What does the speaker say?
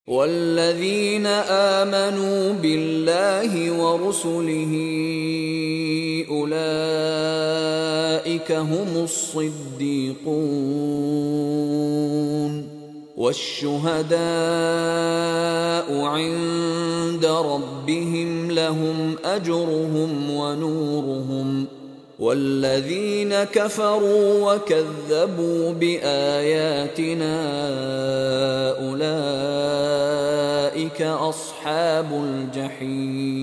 والذين آمنوا بالله ورسله أولئك هم الصديقون والشهداء عند ربهم لهم أجرهم ونورهم والذين كفروا وكذبوا بآياتنا أولئك أصحاب الجحيم